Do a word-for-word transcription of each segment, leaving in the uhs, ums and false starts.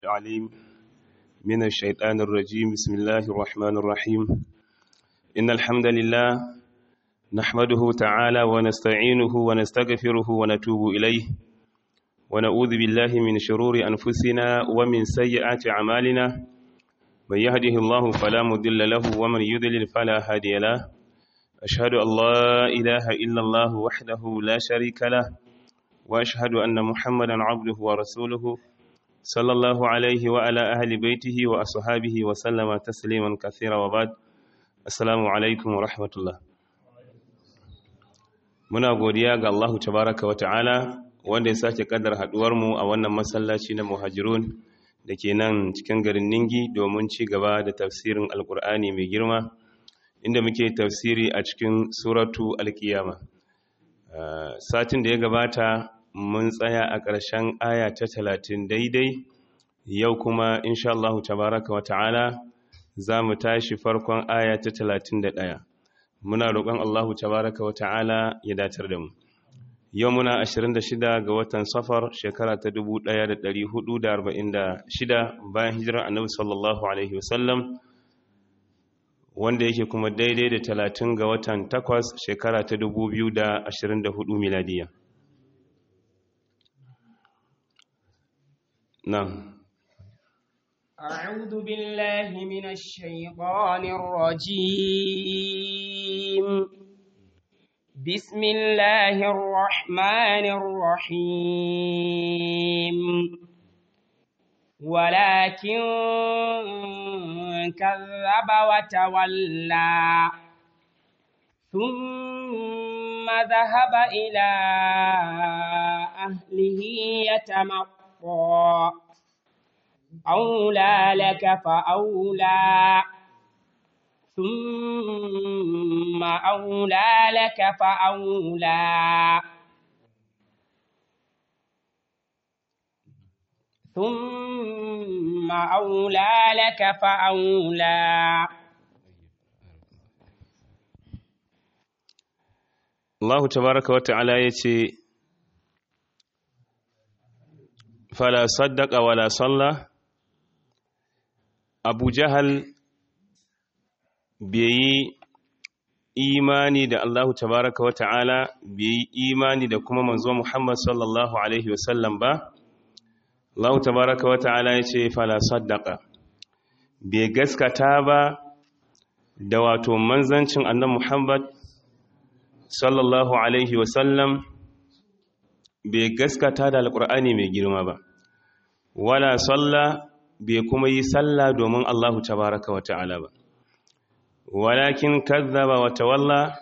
العليم من الشيطان الرجيم. بسم الله الرحمن الرحيم. إن الحمد لله نحمده تعالى ونستعينه ونستغفره ونتوب إليه ونعوذ بالله من شرور أنفسنا ومن سيئات أعمالنا. من يهده الله فلا مضل له ومن يضلل فلا هادي له. أشهد أن لا إله إلا الله وحده لا شريك له وأشهد أن محمدا عبده ورسوله صلى الله عليه وعلى أهل بيته وأصحابه وسلم تسليما كثيرا وبعد. السلام عليكم ورحمة الله. muna godiya ga Allah tabaraka wa ta'ala wanda ya sake kaddar haduwar mu a wannan masallaci na Muhajirun da ke nan cikin garin Ningi domin ci gaba da tafsirin Alkur'ani mai girma inda muke tafsiri a cikin suratu Al-Qiyama. Satin da ya gabata mun tsaya a ƙarshen aya ta talatin daidai, yau kuma insha Allah tabaraka wa ta'ala za mu tashi farkon aya ta talatin da ɗaya. Muna roƙon Allah tabaraka wa ta'ala ya datar da mu. Yau muna ashirin da shida ga watan Safar shekara ta dubu ɗaya da ɗari hudu da arba'in da shida bayan hijirar Annabi sallallahu alaihi wasallam, wanda yake kuma daidai da talatin ga watan takwas shekara ta dubu biyu da ashirin da hudu miladiya. نعم. أعوذ بالله من الشيطان الرجيم. بسم الله الرحمن الرحيم. ولكن كذب وتولى ثم ذهب إلى أهله يتمطى أولى لك فأولى ثم أولى لك فأولى ثم أولى لك فأولى. الله تبارك وتعالى يتي فلا صدق ولا صلى. Abu Jahal bai yi imani da Allahu tabaraka wa ta'ala, bai yi imani da kuma manzo Muhammad sallallahu alaihi wasallam ba. Allahu tabaraka wa ta'ala ya ce fala saddaqa, bai gaskata ba da wato manzancin annabi Muhammad sallallahu alaihi wasallam, bai gaskata da alqur'ani mai girma ba, wala salla, bai kuma yi sallah domin Allahu tabaraka wa ta'ala ba. Walakin kazzaba wa tawalla,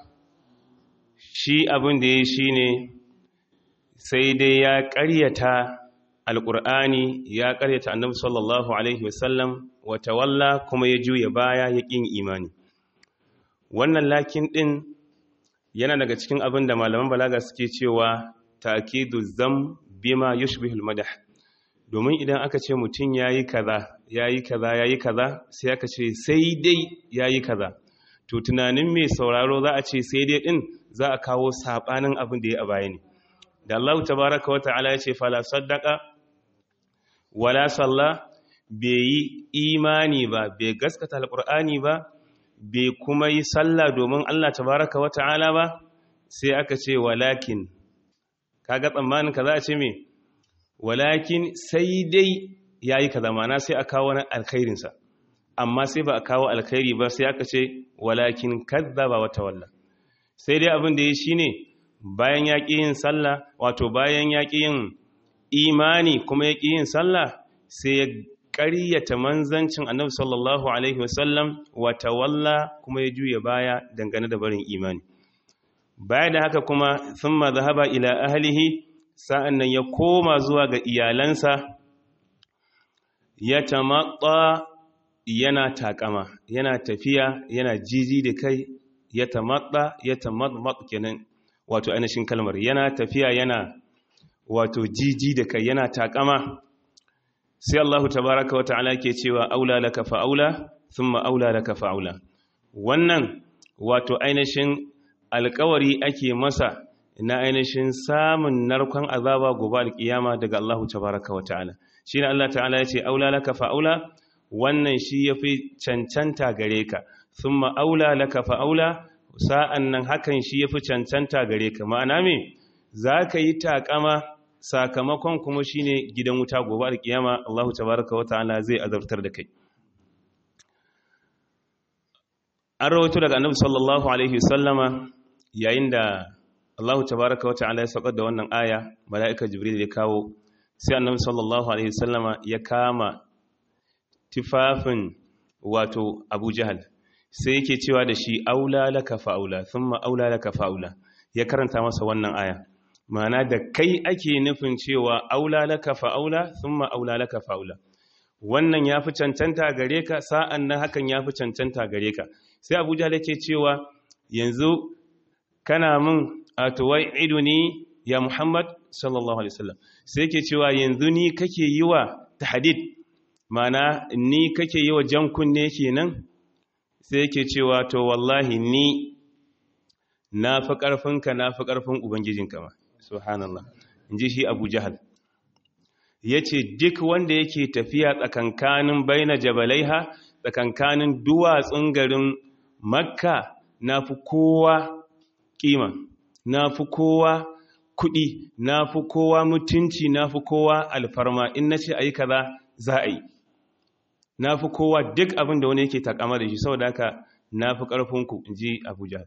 shi abin da ya shi ne sai dai ya ƙaryata alƙur'ani, ya ƙaryata annabi sallallahu alaihi wasallam, wa tawalla kuma ya juya baya ya ƙin imani. Wannan lakin ɗin yana daga cikin abin da malaman balaga suke cewa takidu zam bima yushbihul madah. Domin idan aka ce mutum ya yi kaza ya yi kaza ya yi kaza sai aka ce sai dai ya yi kaza, to tunanin mai sauraro za a ce sai dai ɗin za a kawo saɓanin abin da ya a baya ne. Da Allah tabaraka wa ta'ala ya ce fala saddaka wala salla, bai yi imani ba, bai gaskata alƙur'ani ba, bai kuma yi sallah domin Allah tabaraka wa ta'ala ba, sai aka ce walakin, kaga tsammanin ka za a ce me? Walakin sai dai ya yi kaza, mana sai a kawo wani alkhairinsa, amma sai ba a kawo alkhairi ba, sai aka ce walakin kazzaba wa tawalla. Sai dai abin da ya shi ne bayan ya ƙi yin sallah, wato bayan ya ƙi yin imani kuma ya ƙi yin sallah, sai ya ƙaryata manzancin annabi sallallahu alaihi wasallam wa tawalla, kuma ya juya baya dangane da barin imani. Baya da haka kuma thumma dhahaba ila ahlihi, sa'an nan ya koma zuwa ga iyalansa, ya tamatta, yana takama, yana tafiya, yana jiji da kai, ya tamatta, ya tamattat kenan, wato ainihin kalmar, yana tafiya yana wato jiji da kai, yana takama. Sai Allah tabaraka wa ta'ala ke cewa aula laka fa'aula, thumma aula laka fa'aula. Wannan wato ainihin alƙawari ake masa na ainihin samun narkon azaba gobe alƙiyama daga Allah tabaraka wa ta'ala. shine Allah ta'ala ya ce aula laka fa aula, wannan shi yafi cancanta gare ka, thumma aula laka fa aula, sa'an nan hakan shi yafi cancanta gare ka. Ma'ana me zaka yi takama sakamakon kuma shine gidan wuta gobe alkiyama, Allah tabaaraka wa ta'ala zai azabtar da kai. An rawaito daga Annabi sallallahu alaihi wasallama yayin da Allah tabaaraka wa ta'ala ya saukar da wannan aya, mala'ika Jibril ya kawo, sai Annabi sallallahu alaihi wasallama ya kama tifafin wato Abu Jahal, sai yake cewa da shi aula laka fa aula, thumma aula laka fa aula, ya karanta masa wannan aya. Ma'ana da kai ake nufin cewa aula laka fa aula, thumma aula laka fa aula, wannan yafi cancanta gare ka, sa'an nan hakan yafi cancanta gare ka. Sai Abu Jahal yake cewa yanzu kana mun atuwa'iduni ya Muhammad sallallahu alaihi wasallam, sai yake cewa yanzu ni kake yi wa tahdid, mana ni kake yi wa jan kunne kenan. Sai yake cewa to wallahi ni na fi ƙarfinka, na fi ƙarfin ubangijinka ma, subhanallah, inji shi Abu Jahal. Yace duk wanda yake tafiya tsakankanin baina jabalaiha, tsakankanin duwatsun garin Makka, na fi kowa kima, na fi kowa kuɗi, na fi kowa mutunci, na fi kowa alfarma, in na ce a yi kaza za a yi, na fi kowa duk abin da wani yake takama da shi, saboda haka na fi ƙarfinku, in ji Abuja.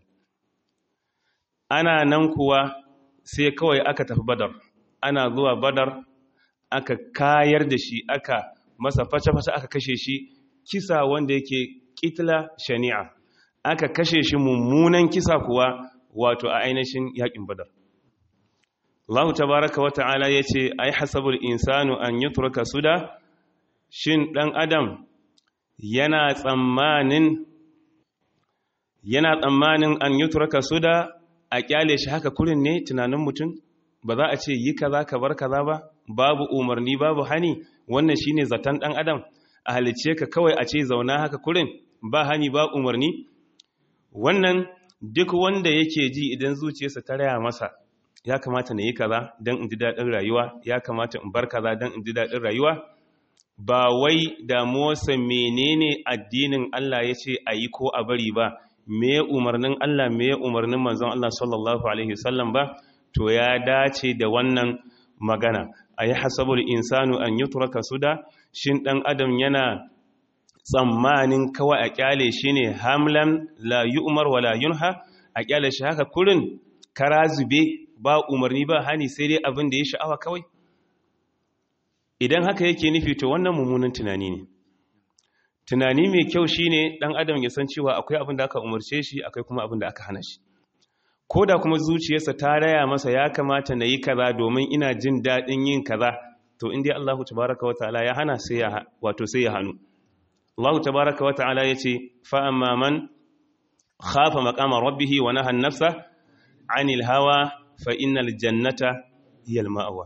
Ana nan kuwa sai kawai aka tafi Badar, ana zuwa Badar aka kayar da shi, aka masa fashe-fashe, aka kashe shi kisa wanda yake ƙitla shani'a, aka kashe shi mummunan kisa kuwa wato a ainihin yaƙin Badar. Allah tabaraka wa ta'ala yace ai hasabul insanu an yutraka suda, shin dan adam yana tsammanin yana tsammanin an yutraka suda, a kyale shi haka kurin ne tunanin mutum, ba za a ce yi kaza ka bar kaza ba, babu umarni babu hani, wannan shine zaton dan adam, a halice ka kawai a ce zauna haka kurin ba hani ba umarni. Wannan duk wanda yake ji idan zuciyarsa ta raya masa ya kamata na yi kaza don in ji daɗin rayuwa, ya kamata in bar kaza don in ji daɗin rayuwa, ba wai damuwarsa menene addinin Allah ya ce a yi ko a bari ba, me umarnin Allah me umarnin manzon Allah sallallahu alaihi wasallam ba, to ya dace da wannan magana. Ayi hasabul insanu an yutraka suda, shin dan adam yana tsammanin kawai a kyale shi ne hamlan la yu'mar wala yunha, a kyale shi haka kurin kara zube ba umarni ba hani sai dai abin da ya sha'awa kawai? Idan haka yake nufi to wannan mummunan tunani ne. Tunani mai kyau shine dan adam ya san cewa akwai abin da aka umarce shi, akwai kuma abin da aka hana shi. Ko da kuma zuciyarsa ta raya masa ya kamata na yi kaza domin ina jin daɗin yin kaza, to inda Allahu tabaraka wa ta'ala ya hana sai ya wato sai ya hanu. Allah tabaraka wa ta'ala yace fa amma man khafa maqama rabbih wa naha an-nafsa 'anil hawa fa innal jannata hiya al-ma'wa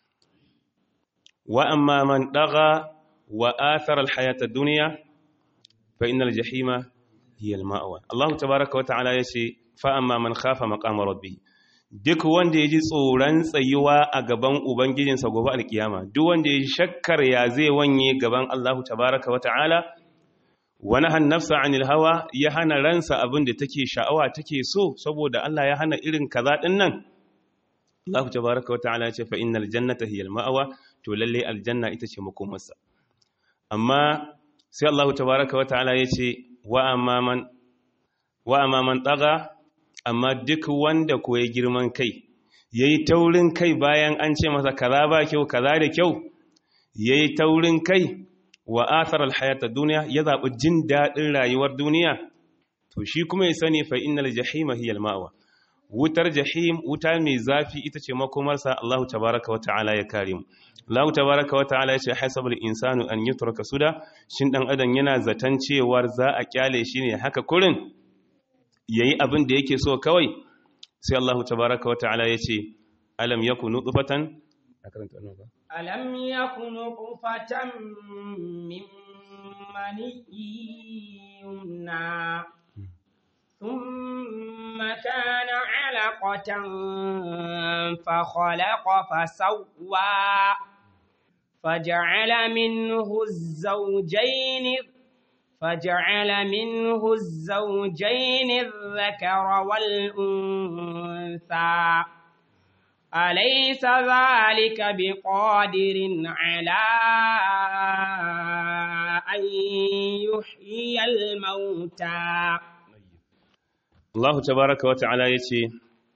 wa amma man dagha wa athara al-hayata ad-dunya fa innal jahima hiya al-ma'wa. Allah tabaraka wa ta'ala yace fa amma man khafa maqama rabbih, duk wanda yaji tsoron tsayuwa a gaban ubangijinsa gobe alkiyama, duk wanda yaji shakkar ya zai wanye gaban Allah tabaraka wa ta'ala, wa nahan nafsa 'anil hawa, ya hana ransa abin da take sha'awa take so, saboda Allah ya hana irin kaza din nan, Allah tabaraka wa ta'ala yace fa innal jannata hiya al-ma'wa, to lalle aljanna ita ce makomarsa. Amma sai Allah tabaraka wa ta'ala yace wa amma man wa amma man taga, amma duk wanda ko ya girman kai, yayi taurin kai bayan an ce masa kaza ba kyau kaza da kyau, yayi taurin kai wa athara alhayata dunya, ya zabi jin dadin rayuwar duniya, to shi kuma ya sani fa innal jahima hiya almawa, wutar jahim, wuta mai zafi ita ce makomarsa. Allah tabaaraka wa ta'ala ya kare mu. Allah tabaaraka wa ta'ala ya ce hasabul insanu an yutraka suda, shin dan adam yana zatan cewar za a kyale shi ne haka kurin yayi abin da yake so kawai? Sai Allah tabaaraka wa ta'ala ya ce alam yakunu nutfatan, alam yakunu nutfatan min maniyyin thumma kana 'alaqatan fa khalaqa fa sawwa فجعل منه الزوجين فجعل منه الزوجين الذكر والأنثى أليس ذلك بقادر على أن يحيي الموتى Allah tabaraka wa ta'ala yace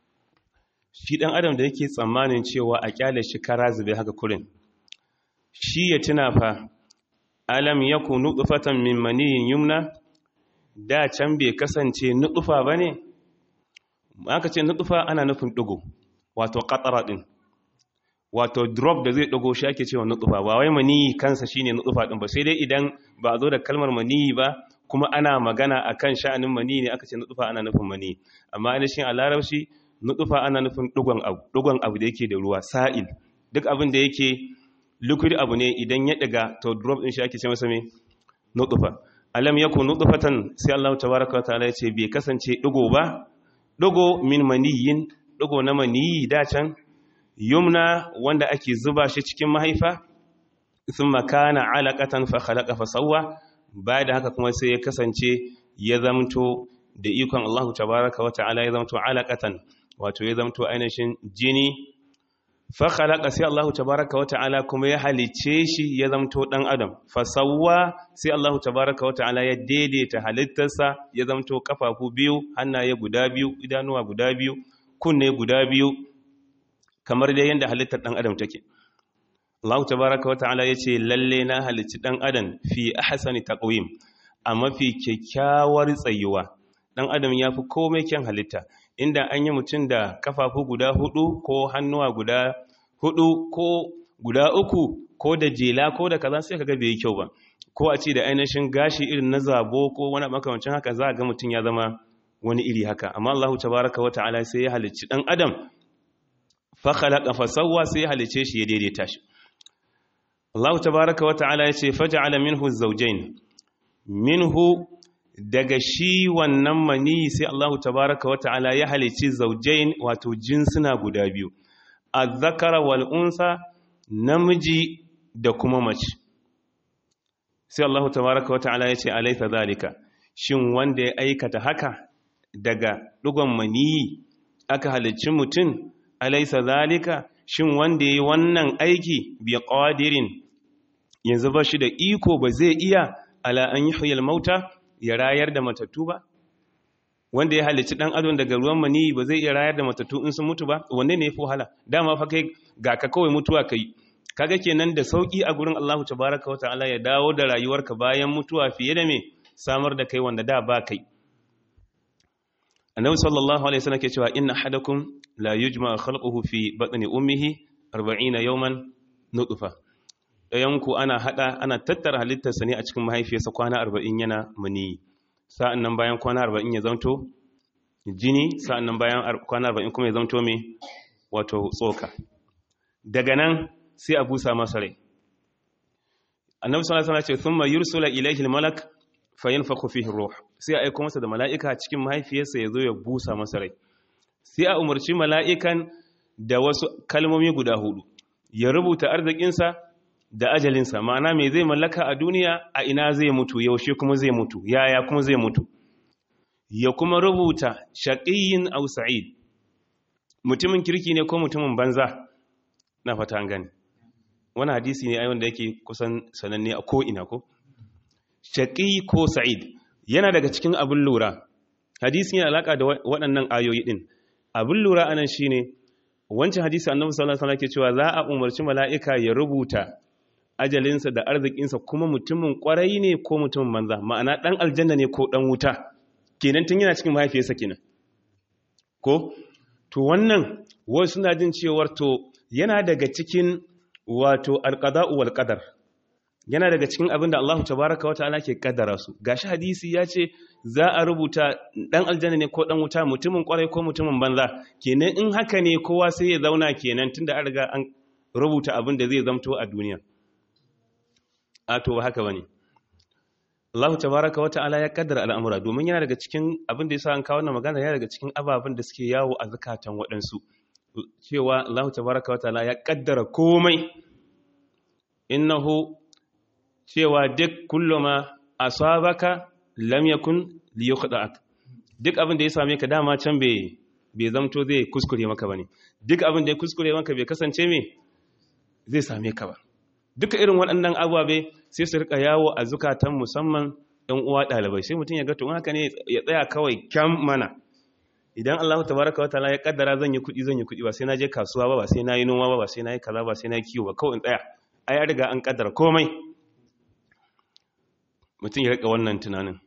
shi dan adam da yake tsammanin cewa a kyale shi kara zube haka kurin shi ya tuna fa alam yakun nutfatan min maniyin yumna da can bai kasance nutfa bane aka ce nutfa ana nufin dugo wato qatara din wato drop da zai dugo shi ake cewa nutfa ba wai maniyi kansa shine nutfa din ba sai dai idan ba zo da kalmar maniyi ba kuma ana magana akan sha'anin maniyi ne aka ce nutfa ana nufin maniyi amma ainihin a larabci nutfa ana nufin dugon abu dugon abu da yake da ruwa sa'il duk abin da yake liquid abu ne idan ya daga to drop din shi ake ce masa me nutfa alam yakun nutfatan sai Allah tabaaraka wa ta'ala ya ce bai kasance dugo ba dugo min maniyin dugo na maniyi da can yumna wanda ake zuba shi cikin mahaifa thumma kana alaqatan fa khalaqa fa sawwa bayan da haka kuma sai ya kasance ya zamto da ikon Allah tabaaraka wa ta'ala ya zamto alaqatan wato ya zamto ainihin jini fa khalaqa sai Allah tabaaraka wa ta'ala kuma ya halice shi ya zamto dan adam fa sawwa sai Allah tabaaraka wa ta'ala ya daidaita halittarsa ya zamto kafafu biyu hannaye guda biyu idanuwa guda biyu kunne guda biyu kamar dai yanda halittar dan adam take Allah tabaaraka wa ta'ala yace lalle na halicci dan adam fi ahsani taqwim a mafi kyakkyawar tsayuwa dan adam yafi komai kyan halitta inda an yi mutum da kafafu guda hudu ko hannuwa guda hudu ko guda uku ko da jela ko da kaza sai kaga bai kyau ba ko a ce da ainihin gashi irin na zabo ko wani makamancin haka za ga mutum ya zama wani iri haka amma Allah tabaaraka wa ta'ala sai ya halicci dan adam fa khalaqa fa sawwa sai ya halice shi ya daidaita shi Allah tabaaraka wa ta'ala ya ce faj'ala minhu az-zawjayn minhu daga shi wannan mani sai Allah tabaaraka wa ta'ala ya halici zawjayn wato jinsuna guda biyu az-zakara wal unsa namiji da kuma mace sai Allah tabaaraka wa ta'ala ya ce alaysa zalika shin wanda ya aikata haka daga dugon mani aka halicci mutum alaysa zalika shin wanda yayi wannan aiki bi qadirin yanzu ba shi da iko ba zai iya ala an yuhyil mauta ya rayar da matattu ba wanda ya halicci dan adon daga ruwan mani ba zai iya rayar da matattu in sun mutu ba wanne ne yafi wahala dama fa kai ga ka kawai mutuwa kai kaga kenan da sauki a gurin Allah tabaaraka wataala ya dawo da rayuwarka bayan mutuwa fiye da me samar da kai wanda da ba kai annabi sallallahu alaihi wasallam ke cewa inna ahadakum la yujma khalquhu fi batni ummihi arba'ina yawman nutfa dayanku ana hada ana tattara halittarsa ne a cikin mahaifiyarsa kwana arba'in yana mani sa'annan bayan kwana arba'in ya zanto jini sa'annan bayan kwana arba'in kuma ya zanto me wato tsoka daga nan sai a busa masa rai annabi sallallahu alaihi wasallam ce thumma yursala ilayhi almalak fayanfakhu fihi ruh sai a aika masa da mala'ika cikin mahaifiyarsa yazo ya busa masa rai sai a umarci mala'ikan da wasu kalmomi guda hudu ya rubuta arzikinsa da ajalinsa ma'ana me zai mallaka a duniya a ina zai mutu yaushe kuma zai mutu yaya kuma zai mutu ya kuma rubuta shaqiyyin aw sa'id mutumin kirki ne ko mutumin banza na fata an gane wannan hadisi ne ayon da yake kusan sananne a ko ina ko shaqi ko sa'id yana daga cikin abin lura hadisi yana alaka da waɗannan ayoyi din abin lura anan shine wancan hadisi annabi sallallahu alaihi wasallam ke cewa za a umarci mala'ika ya rubuta ajalinsa da arzikinsa kuma mutumin kwarai ne ko mutumin banza ma'ana dan aljanna ne ko dan wuta kenan tun yana cikin mahaifiyarsa kenan ko to wannan wasu suna jin cewar to yana daga cikin wato alqada'u wal qadar yana daga cikin abin da Allah tabaaraka wa ta'ala ke kaddara su gashi hadisi ya ce za a rubuta dan aljanna ne ko dan wuta mutumin kwarai ko mutumin banza kenan in haka ne kowa sai ya zauna kenan tunda an riga an rubuta abin da zai zamto a duniya a to ba haka bane Allah tabaaraka wa ta'ala ya kaddara al'amura domin yana daga cikin abin da yasa an kawo wannan magana yana daga cikin ababen da suke yawo a zakatan waɗansu cewa Allah tabaaraka wa ta'ala ya kaddara komai innahu cewa duk kulluma asabaka lam yakun liyukhda'ak duk abin da ya same ka dama can bai bai zamto zai kuskure maka bane duk abin da ya kuskure maka bai kasance me zai same ka ba duka irin waɗannan ababe sai su rika yawo a zukatan musamman ɗan uwa ɗalibai sai mutum ya ga to haka ne ya tsaya kawai kyam mana idan Allah tabaraka wa ta'ala ya kaddara zan yi kuɗi zan yi kuɗi ba sai na je kasuwa ba ba sai na yi noma ba ba sai na yi kaza ba sai na yi kiwo ba kawai in tsaya ai ya riga an kaddara komai mutum ya rika wannan tunanin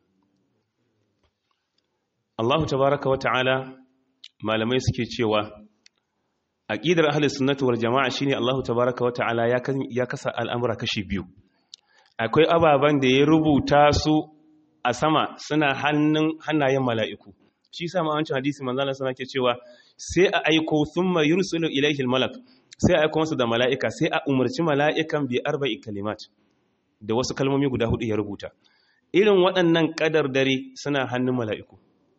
Allah tabaraka wa ta'ala malamai suke cewa aqidar ahlus sunnati wal jamaa shine Allah tabaraka wa ta'ala ya ya kasa al'amura kashi biyu akwai ababan da ya rubuta su a sama suna hannun hannayen mala'iku shi yasa ma wancan hadisi manzo Allah sallallahu alaihi wasallam ke cewa sai a aiko thumma yursilu ilayhi al-malak sai a aiko masa da mala'ika sai a umarci mala'ikan bi arba'i kalimat da wasu kalmomi guda hudu ya rubuta irin waɗannan kadar dare suna hannun mala'iku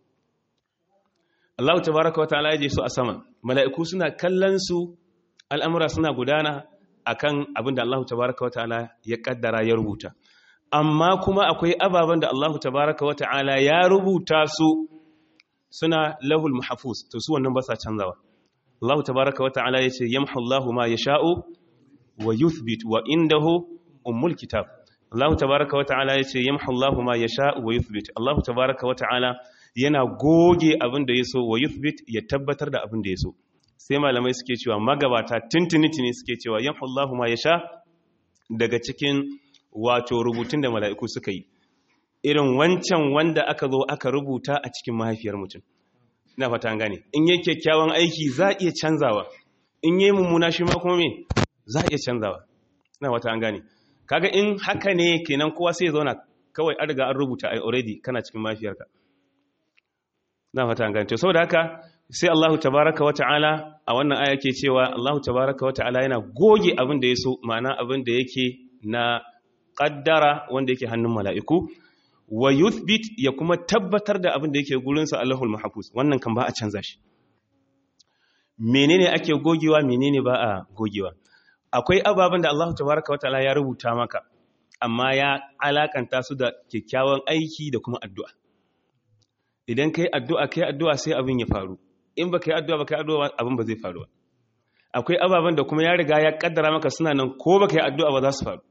Allah tabaraka wa ta'ala ya je su a sama mala'iku suna kallon su al'amura suna gudana akan abin da Allah tabaraka wa ta'ala ya kaddara ya rubuta amma kuma akwai ababen da Allah tabaraka wa ta'ala ya rubuta su suna lahul mahfuz to su wannan ba sa canzawa Allah tabaraka wa ta'ala yace yamhu Allahu ma yasha'u wa yuthbit wa indahu ummul kitab Allah tabaraka wa ta'ala yace yamhu Allahu ma yasha'u wa yuthbit Allah tabaraka wa ta'ala yana goge abin da yaso wa yuthbit ya tabbatar da abin da yaso sai malamai suke cewa magabata tintinitini suke cewa yamhu Allahu ma yasha daga cikin wato rubutun da mala'iku suka yi irin wancan wanda aka zo aka rubuta a cikin mahaifiyar mutum ina fata an gane in yake kyakkyawan aiki za a iya canzawa in yayi mummuna shi ma kuma me za a iya canzawa ina fata an gane kaga in haka ne kenan kowa sai ya zauna kawai an riga an rubuta ai already kana cikin mahaifiyarka ina fata an gane to saboda haka sai Allahu tabaraka wa ta'ala a wannan aya ke cewa Allahu tabaraka wa ta'ala yana goge abin da ya so ma'ana abin da yake na qaddara wanda yake hannun mala'iku wa yuthbit ya kuma tabbatar da abin da yake gurinsa Allahul mahfuz wannan kan ba a canza shi menene ake gogewa menene ba a gogewa akwai ababen da Allah tabaraka wa ta'ala ya rubuta maka amma ya alakanta su da kyakkyawan aiki da kuma addu'a idan kai addu'a kai addu'a sai abin ya faru in ba kai addu'a ba kai addu'a abin ba zai faru ba akwai ababen da kuma ya riga ya kaddara maka suna nan ko ba kai addu'a ba za su faru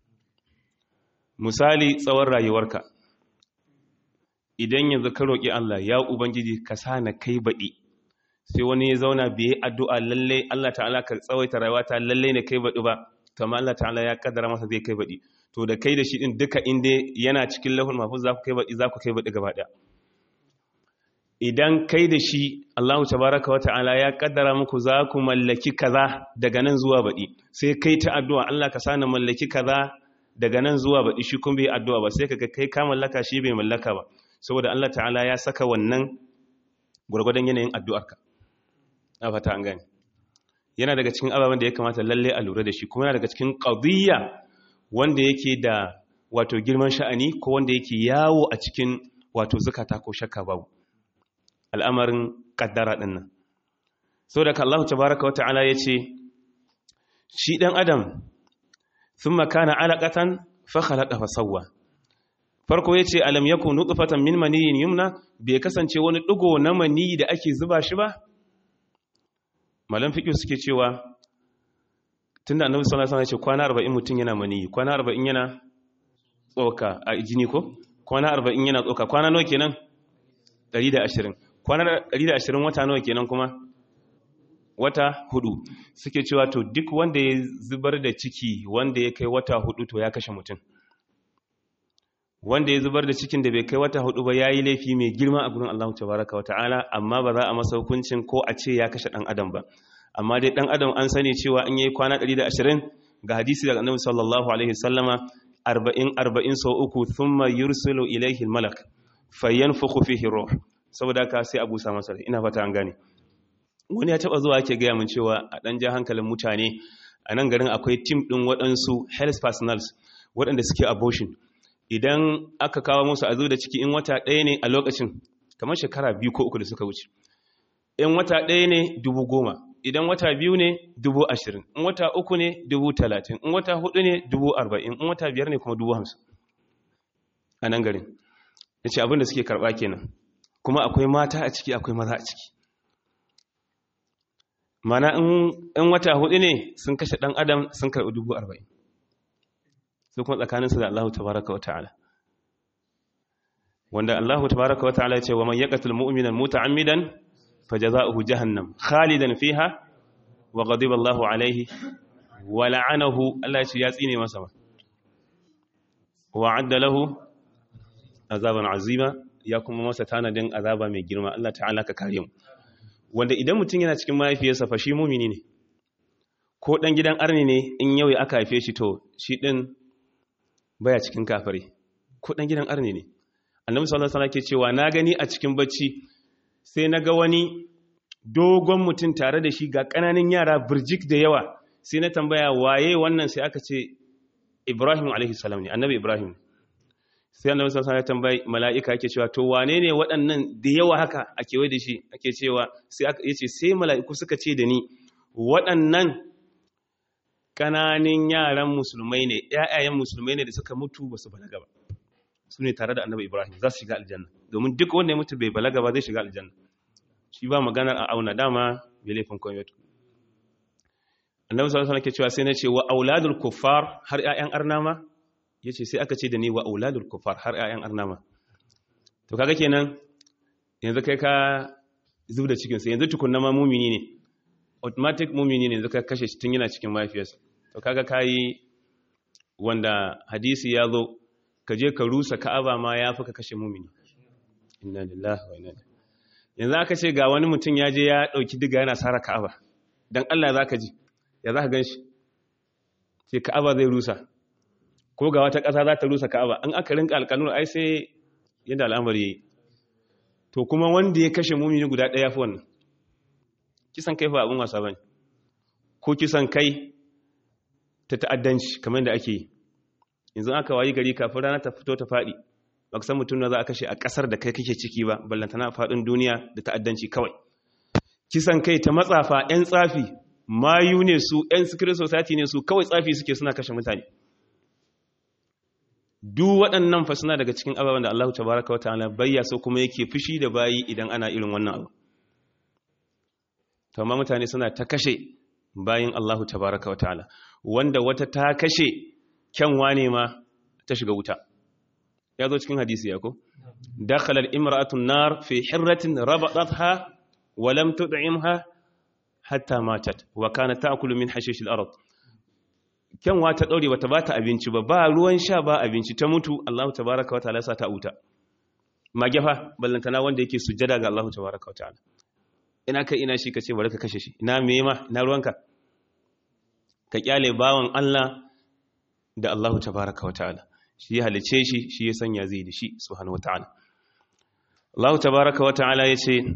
misali tsawon rayuwarka idan yanzu ka roƙi Allah ya ubangiji ka sa na kai baɗi sai wani ya zauna bai addu'a lalle Allah ta'ala ka tsawaita rayuwata lalle ne kai baɗi ba to amma Allah ta'ala ya kaddara masa zai kai baɗi to da kai da shi din duka inda yana cikin lahul mahfuz za ku kai baɗi za ku kai baɗi gaba ɗaya idan kai da shi Allah tabaraka wa ta'ala ya kaddara muku za ku mallaki kaza daga nan zuwa baɗi sai kai ta addu'a Allah ka sa na mallaki kaza daga nan zuwa baɗi shi kun bai addu'a ba sai kaga kai ka mallaka shi bai mallaka ba saboda Allah ta'ala ya saka wannan gurgurdan yanayin addu'arka a fata an gani yana daga cikin ababen da ya kamata lalle a lura da shi kuma yana daga cikin qadiyya wanda yake da wato girman sha'ani ko wanda yake yawo a cikin wato zakata ko shakka babu al'amarin kaddara din nan saboda Allah tabaaraka wa ta'ala yace shi dan adam thumma kana alaqatan fa khalaqa fa sawwa farko yace alam yakun nutfatan min maniyyin yumna bai kasance wani digo na maniyi da ake zuba shi ba malam fiqh suke cewa tunda annabi sallallahu alaihi wasallam ya ce kwana arba'in mutun yana maniyi kwana arba'in yana tsoka a jini ko kwana arba'in yana tsoka kwana nawa kenan ɗari da ashirin kwana ɗari da ashirin wata nawa kenan kuma wata hudu suke cewa to duk wanda ya zubar da ciki wanda ya kai wata hudu to ya kashe mutum wanda ya zubar da cikin da bai kai wata hudu ba yayi laifi mai girma a gurin Allah tabaraka wa ta'ala amma ba za a masa hukuncin ko a ce ya kashe dan adam ba amma dai dan adam an sani cewa in yayi kwana ɗari da ashirin ga hadisi daga Annabi sallallahu alaihi wasallama arba'in arba'in sau uku thumma yursilu ilayhi al-malak fayanfukhu fihi ruh saboda ka sai Abu Sa masa ina fata an gane wani ya taba zuwa yake gaya min cewa a dan ja hankalin mutane a nan garin akwai team din waɗansu health personals waɗanda suke abortion idan aka kawo musu a zo da ciki in wata ɗaya ne a lokacin kamar shekara biyu ko uku da suka wuce in wata ɗaya ne dubu goma idan wata biyu ne dubu ashirin, in wata uku ne dubu talatin, in wata hudu ne dubu arba'in, in wata biyar ne kuma dubu hamsin a nan garin. Ya ce abinda suke karɓa kenan, kuma akwai mata a ciki akwai maza a ciki. Mana in wata hudu ne sun kashe ɗan adam sun karɓi dubu arba'in, su kuma tsakaninsu da Allah tabaraka wa ta'ala, wanda Allah tabaraka wa ta'ala ya ce wa man yaqtul mu'minan muta'ammidan fajaza'uhu jahannam khalidan fiha wa ghadiba Allahu alayhi wa la'anahu, Allah ya ce ya tsine masa ba, wa adda lahu azaban azima, ya kuma masa tanadin azaba mai girma. Allah ta'ala ka kare mu. Wanda idan mutum yana cikin mahaifiyarsa fa shi mumini ne, ko dan gidan arni ne, in yau aka haife shi to shi din baya cikin kafare, ko dan gidan arni ne. Annabi sallallahu alaihi wasallam ke cewa na gani a cikin bacci sai na ga wani dogon mutum tare da shi ga ƙananan yara birjik da yawa, sai na tambaya waye wannan, sai aka ce Ibrahim alaihi salam ne, annabi Ibrahim. Sai annabi sallallahu alaihi wasallam ya tambayi mala'ika yake cewa to wane ne waɗannan da yawa haka a kewaye da shi, ake cewa sai aka yace sai mala'iku suka ce da ni waɗannan ƙananan yaran musulmai ne, ƴaƴayen musulmai ne da suka mutu ba su balaga ba, su ne tare da annabi Ibrahim za su shiga aljanna, domin duk wanda ya mutu bai balaga ba zai shiga aljanna, shi ba maganar a auna, dama bai laifin komai. Annabi sallallahu alaihi wasallam ke cewa sai na ce wa auladul kuffar, har ƴaƴan arnama, yace sai aka ce da ni wa auladul kuffar, har ƴaƴan arnama. To kaga kenan yanzu kai ka zubda cikin sa, yanzu tukunna ma mumini ne, automatic mumini ne, yanzu ka kashe shi tun yana cikin mahaifiyarsa. To kaga kai wanda hadisi ya zo ka je ka rusa Ka'aba ma ya fi ka kashe mumini. Inna lillahi wa inna ilaihi. Yanzu aka ce ga wani mutum ya je ya dauki diga yana sara Ka'aba, dan Allah zaka ji, ya zaka ganshi, sai Ka'aba zai rusa, ko ga wata ƙasa za ta rusa Ka'aba, an aka rinka alƙanun ai sai yadda al'amari yayi. To kuma wanda ya kashe mumini guda ɗaya fi wannan, kisan kai fa abin wasa bane, ko kisan kai ta ta'addanci kamar da ake yi. Yanzu aka wayi gari kafin rana ta fito ta faɗi, ba ka san mutum na za a kashe a ƙasar da kai kake ciki ba, ballantana faɗin duniya da ta'addanci kawai. Kisan kai ta matsafa, 'yan tsafi, mayu ne su, 'yan secret society ne su, kawai tsafi suke suna kashe mutane. Duk waɗannan fa suna daga cikin ababen da Allah tabaraka wa ta'ala bayya so kuma yake fushi da bayi idan ana irin wannan abu. To amma mutane suna ta kashe bayin Allah tabaraka wa ta'ala, wanda wata ta kashe kyanwa ne ma ta shiga wuta. Ya zo cikin hadisi ya ko? Dakhala al-imra'atu an-nar fi hirratin rabatatha wa lam tud'imha hatta matat wa kanat ta'kulu min hashish al-ard. Kyanwa ta daure bata bata abinci ba, ba ruwan sha ba abinci, ta mutu, Allah tabaaraka wa ta'ala sa ta wuta. Magefa ballantana wanda yake sujjada ga Allah tabaaraka wa ta'ala. Ina kai ina shi kace bari ka kashe shi. Ina me ma, ina ruwanka? Ka kyale bawan Allah da Allah tabaaraka wa ta'ala. Shi ya halice shi, shi ya sanya zai da shi subhanahu wa ta'ala. Allah tabaaraka wa ta'ala yace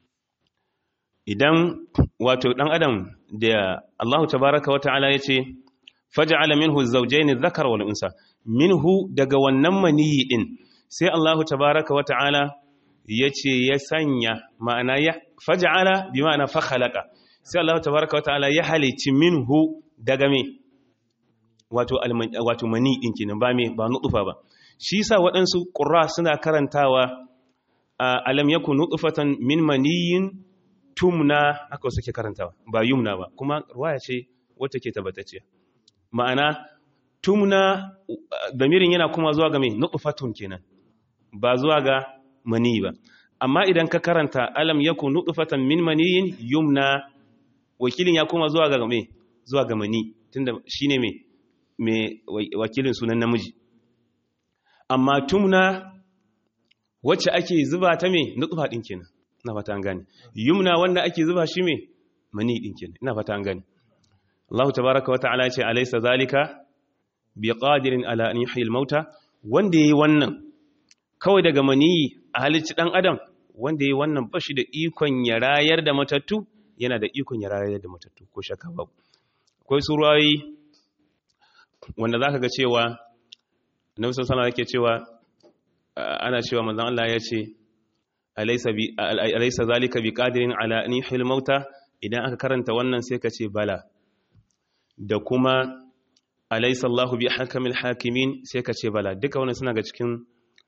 idan wato dan adam da Allah tabaaraka wa ta'ala yace faj'ala minhu az-zawjayn adh-dhakara wal unsa, minhu daga wannan maniyi din sai Allah tabaaraka wa ta'ala yace ya sanya, ma'ana ya faj'ala bi ma'ana fa khalaqa, sai Allah tabaaraka wa ta'ala ya halici minhu daga me wato wato mani din kenan, ba me ba nutfa ba. Shi yasa waɗansu qurra suna karantawa alam yakun nutfatan min maniyin tumna, haka suke karantawa, ba yumna ba, kuma ruwaya ce wacce ke tabbatacciya. Ma'ana tumna damirin yana kuma zuwa ga me nutfatun kenan, ba zuwa ga mani ba. Amma idan ka karanta alam yakun nutfatan min maniyin yumna, wakilin ya kuma zuwa ga me zuwa ga mani, tunda shine me me wakilin sunan namiji. Amma tumna wacce ake zuba ta me nutfa din kenan, ina fata an gane. Yumna wanda ake zuba shi me mani din kenan, ina fata an gane. Allah tabaaraka wa ta'ala ce alaysa zalika biqadirin ala an yuhyi al-mauta, wanda yayi wannan kawai daga mani a halicci dan adam, wanda yayi wannan bashi da ikon ya rayar da matattu, yana da ikon ya rayar da matattu ko shakka babu. Akwai surayi wanda zaka ga cewa Annabi sallallahu alaihi wasallam yake cewa ana cewa manzon Allah ya ce alaysa bi alaysa zalika biqadirin ala an yuhyi al-mauta idan aka karanta wannan sai ka ce bala, da kuma alaysa Allahu bi hakamil hakimin sai ka ce bala. Duka wannan suna ga cikin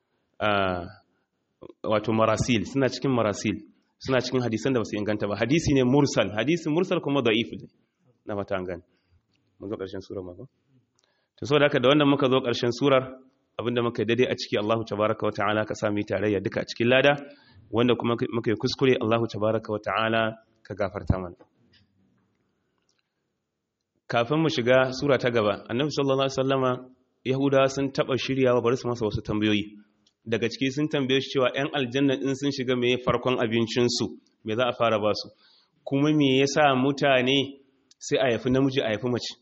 wato marasil, suna cikin marasil, suna cikin hadisan da ba su inganta ba. Hadisi ne mursal, hadisi mursal kuma da'if ne. Na fata an gane. Mun zo ƙarshen surar ma ba? To saboda haka da wannan muka zo ƙarshen surar, abinda muka dade a ciki Allahu tabaaraka wa ta'ala ka sami tarayya duka a cikin lada, wanda kuma muka yi kuskure Allahu tabaaraka wa ta'ala ka gafarta mana. Kafin mu shiga sura ta gaba, Annabi sallallahu alaihi wasallama Yahudawa sun taba shiryawa bari su masa wasu tambayoyi. Daga ciki sun tambaye shi cewa ‘yan aljanna in sun shiga me farkon abincinsu, me za a fara ba su, kuma me yasa mutane sai a haifi namiji a haifi mace.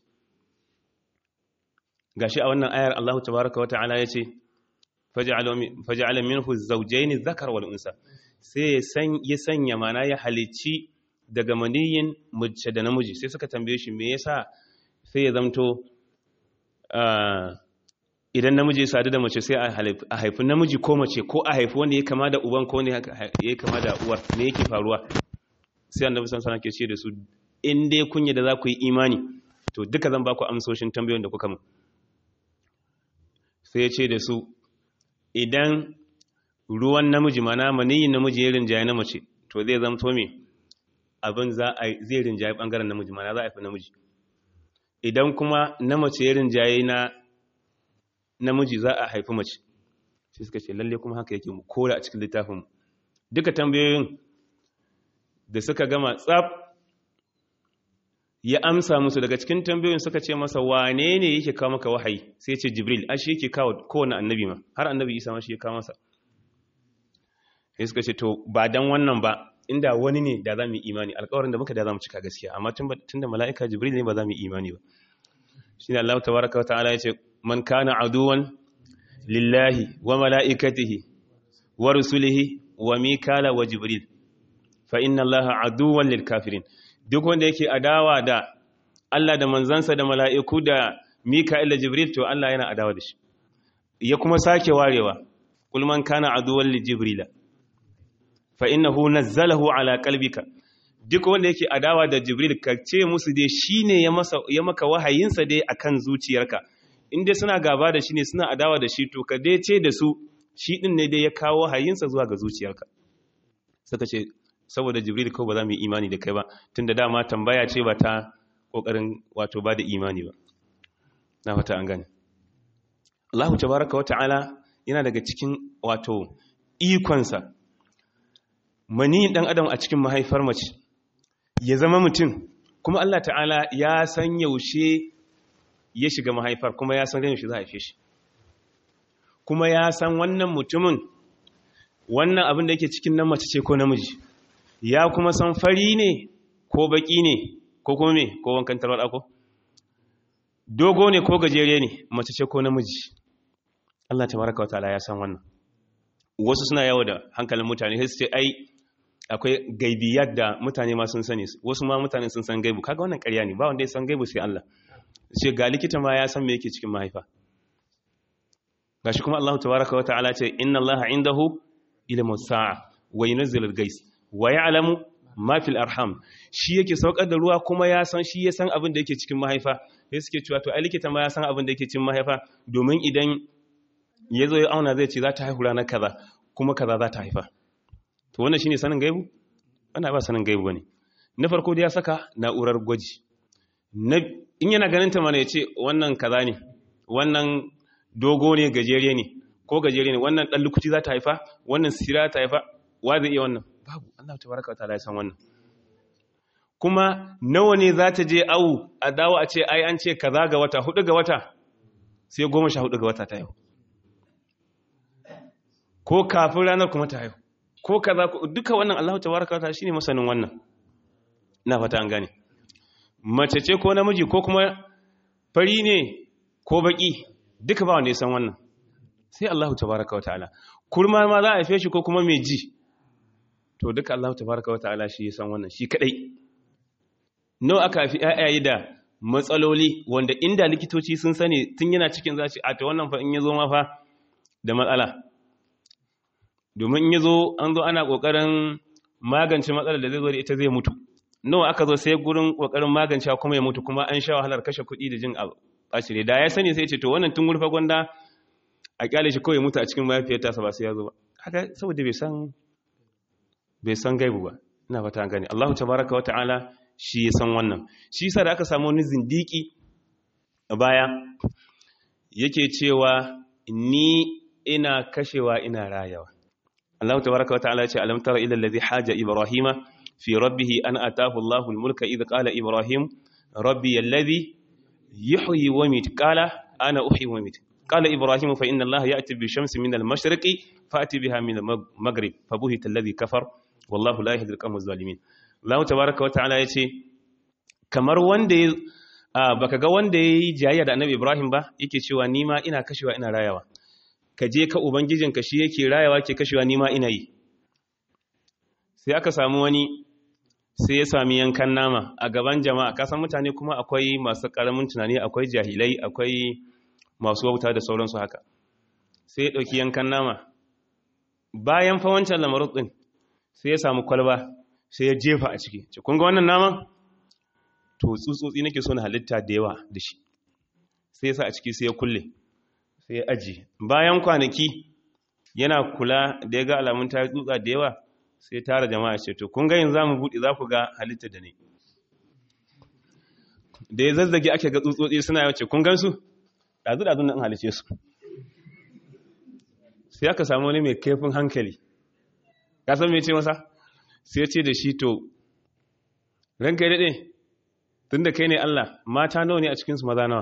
Gashi a wannan ayar Allah tabaraka wa ta'ala ya ce, faja'ala minhu zawjayn dhakar wal unsa, sai ya sanya mana ya halicci daga maniyin mace da namiji. Sai suka tambaye shi me yasa sai ya zamto idan namiji ya sadu da mace sai a haifi namiji ko mace, ko a haifi wanda ya kama da uban ko ne ya kama da uwar, me yake faruwa? Sai annabi sallallahu alaihi wasallam ke ce da su, in dai kun da za ku yi imani to duka zan ba ku amsoshin tambayoyin da kuka mu. Sai ya ce da su, idan ruwan namiji mana maniyin namiji ya rinjaye na mace to zai zamto me abin za a zai rinjaye bangaren namiji, mana za a haifi namiji. Idan kuma na mace ya rinjaye na namiji za a haifi mace. Sai suka ce lalle kuma haka yake, mu kora a cikin littafin. Duka tambayoyin da suka gama tsaf ya amsa musu. Daga cikin tambayoyin suka ce masa, wane ne yake kawo maka wahayi? Sai ya ce Jibril. Ashe yake kawo kowane annabi ma, har annabi Isa ma shi ya kawo masa. Sai suka ce to ba dan wannan ba, inda wani ne da za mu yi imani, alƙawarin da muka da za mu cika gaskiya, amma tun da mala'ika Jibril ne ba za mu yi imani ba. Shi ne Allah tabaraka wa ta'ala ya ce, man kana aduwan lillahi wa mala'ikatihi wa rusulihi wa mikala wa jibril fa inna allaha aduwan lil kafirin. Duk wanda yake adawa da Allah da manzansa da mala'iku da mika'il da jibril, to Allah yana adawa da shi. Ya kuma sake warewa, kul man kana aduwan li jibrila fa innahu nazzalahu ala qalbika. Duk wanda yake adawa da jibril ka ce musu dai shine ya masa ya maka wahayinsa dai akan zuciyarka. In dai suna gaba da shi ne, suna adawa da shi, to ka dai ce da su shi din ne dai ya kawo hayinsa zuwa ga zuciyarka. Suka ce saboda jibril ko ba za mu yi imani da kai ba, tunda dama tambaya ce ba ta kokarin wato ba da imani ba. Na fata an gane. Allah tabaraka wa ta'ala yana daga cikin wato ikonsa, mani dan adam a cikin mahaifar mace ya zama mutum, kuma Allah ta'ala ya san yaushe ya shiga mahaifar, kuma ya san yaushe za a haife shi, kuma ya san wannan mutumin wannan abin da yake cikin nan mace ce ko namiji, ya kuma san fari ne ko baki ne ko kuma me ko wankan tarwada ko dogo ne ko gajere ne, mace ce ko namiji. Allah tabaraka wa ta'ala ya san wannan. Wasu suna yawo da hankalin mutane sai su ce ai akwai gaibiyar da mutane ma sun sani, wasu ma mutane sun san gaibu. Kaga wannan ƙarya ne, ba wanda ya san gaibu sai Allah. Sai ga likita ma ya san me yake cikin mahaifa. Gashi kuma Allah tabaraka wa ta'ala ce inna Allah indahu ilmu sa'a wa yunzilul gais wa ya'lamu ma fil arham. Shi yake saukar da ruwa kuma ya san shi ya san abin da yake cikin mahaifa. Sai suke cewa to ai likita ma ya san abin da yake cikin mahaifa, domin idan ya zo ya auna zai ce za ta haihu ranar kaza kuma kaza za ta haifa. To wannan shine sanin gaibu? Wannan ba sanin gaibu bane. Na farko da ya saka na'urar gwaji. Na in yana ganin ta mana ya ce wannan kaza ne, wannan dogo ne, gajere ne ko gajere ne, wannan dan lukuti za ta haifa, wannan sira ta haifa, wa zai iya wannan? Babu. Allah tabaraka wa ta'ala ya san wannan. Kuma nawa ne za ta je awu a dawo a ce ai an ce kaza ga wata, hudu ga wata, sai goma sha hudu ga wata ta yau, ko kafin ranar kuma ta haihu, ko kaza, duka wannan Allah tabaraka wa ta'ala shine masanin wannan. Ina fata an gane. Mace ce ko namiji ko kuma fari ne ko baki, duka ba wanda ya san wannan sai Allah tabaraka wa ta'ala. Kurma ma za a haife shi ko kuma mai ji, to duka Allah tabaraka wa ta'ala shi ya san wannan shi kadai. Nawa aka haifi ƴaƴaye da matsaloli wanda inda likitoci sun sani tun yana cikin zaci a ta wannan fa in yazo ma fa da matsala, domin in yazo an zo ana kokarin magance matsalar da zai zo da ita zai mutu. nawa aka zo sai gurin kokarin magance kuma ya mutu kuma an sha wahalar kashe kuɗi da jin bacire da ya sani sai ya ce to wannan tun gurfa gwanda a kyale shi kawai mutu a cikin mahaifiyarta sa ba sai ya zo ba haka saboda bai san bai san gaibu ba ina fata an gane Allahu tabaaraka wa ta'ala shi ya san wannan shi yasa da aka samu wani zindiki a baya yake cewa ni ina kashewa ina rayawa Allahu tabaaraka wa ta'ala ya ce alam tara ila allazi haja ibrahima fi rabbih an ataahu Allahu al-mulka idh qala ibrahim rabbi alladhi yuhyi wa yumiit qala ana uhyi wa yumiit qala ibrahim fa inna allaha ya'ti bi shamsi min al-mashriqi fa'ti biha min al-maghrib fabuhita alladhi kafar wallahu la yahdi al-qawma adh-dhalimin Allahu tabaaraka wa ta'ala yace kamar wanda baka ga wanda yayi jayayya da annabi Ibrahim ba yake cewa ni ma ina kashewa ina rayawa ka je ka ubangijinka shi yake rayawa ke kashewa ni ma ina yi sai aka samu wani sai ya sami yankan nama a gaban jama'a kasan mutane kuma akwai masu karamin tunani akwai jahilai akwai masu wauta da sauransu haka sai ya dauki yankan nama bayan fa wancan lamarin din sai ya samu kwalba sai ya jefa a ciki ce kun ga wannan naman to tsutsotsi nake so na halitta da yawa da shi sai ya sa a ciki sai ya kulle sai ya aji bayan kwanaki yana kula da ya ga alamun ta tsutsa da yawa sai tara jama'a ce to kun ga yanzu zamu bude za ku ga halitta da ne da ya zazzage ake ga tsutsotsi suna yace kun gansu dazu dazu nan halice su sai aka samu wani mai kaifin hankali ka san me ce masa sai ya ce da shi to ranka ya dade tunda kai ne Allah mata nawa ne a cikin su maza nawa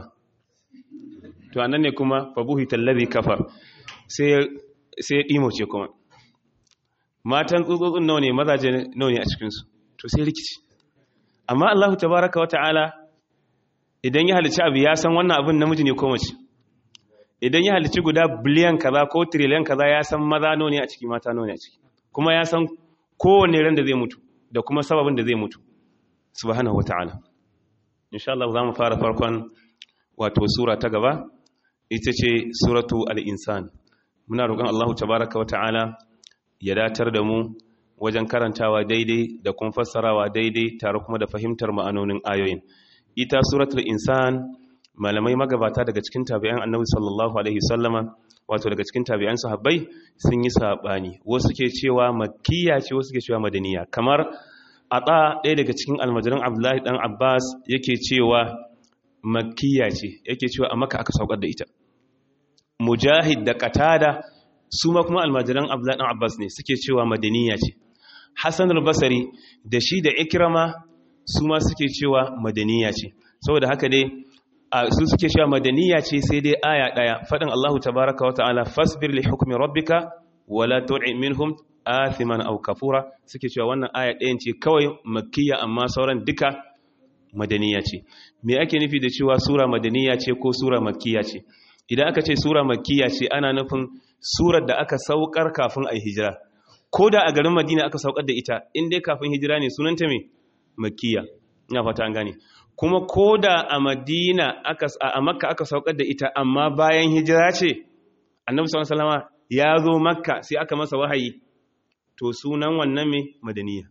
to annan ne kuma fabuhital ladhi kafar sai sai ya dimoce kuma matan tsutsotsin nawa ne mazaje nawa ne a cikin su to sai rikici amma Allah tabaaraka wa ta'ala idan ya halici abu ya san wannan abin namiji ne ko mace idan ya halici guda biliyan kaza ko trillion kaza ya san maza nawa ne a ciki mata nawa ne a ciki kuma ya san kowanne ran da zai mutu da kuma sababin da zai mutu subhanahu wa ta'ala insha Allah za mu fara farkon wato sura ta gaba ita ce suratu al-insan muna roƙon Allah tabaaraka wa ta'ala ya datar da mu wajen karantawa daidai da kuma fassarawa daidai tare kuma da fahimtar ma'anonin ayoyin ita suratul insan malamai magabata daga cikin tabi'an annabi sallallahu alaihi wasallama wato daga cikin tabi'an sahabbai sun yi sabani wasu ke cewa makkiya ce wasu ke cewa madaniya kamar ata ɗaya daga cikin almajiran abdullahi dan abbas yake cewa makkiya ce yake cewa a makka aka saukar da ita mujahid da qatada su ma kuma almajiran abdullahi dan abbas ne suke cewa madaniya ce hasan al-basri da shi da ikrama su ma suke cewa madaniya ce saboda haka dai su suke cewa madaniya ce sai dai aya daya fadin Allahu tabaaraka wa ta'ala fasbir li hukmi rabbika wala tu'i minhum athiman aw kafura suke cewa wannan aya ɗayan ce kawai makkiya amma sauran duka madaniya ce me ake nufi da cewa sura madaniya ce ko sura makkiya ce idan aka ce sura makkiya ce ana nufin surar da aka saukar kafin ai hijira ko da a garin Madina aka saukar da ita in dai kafin hijira ne sunanta me makkiya ina fata an gane kuma ko da a Madina aka a Makka aka saukar da ita amma bayan hijira ce Annabi sallallahu alaihi wasallam ya zo Makka sai aka masa wahayi to sunan wannan me madaniya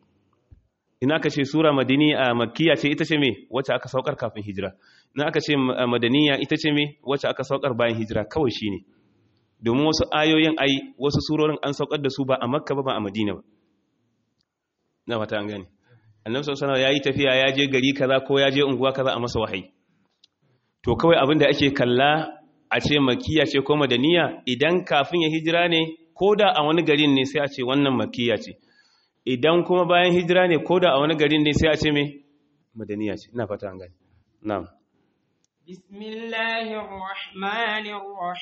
ina aka ce sura madaniya makkiya ce ita ce me wacce aka saukar kafin hijira ina aka ce madaniya ita ce me wacce aka saukar bayan hijira kawai shine domin wasu ayoyin ai wasu surorin an saukar da su ba a Makka ba ba a Madina ba na fata an gane Annabi sallallahu alaihi wasallam yayi tafiya ya je gari kaza ko ya je unguwa kaza a masa wahayi to kawai abinda ake kalla a ce makkiya ce ko madaniya idan kafin ya hijira ne ko da a wani garin ne sai a ce wannan makkiya ce idan kuma bayan hijira ne ko da a wani garin ne sai a ce me madaniya ce ina fata an gane na'am bismillahir rahmanir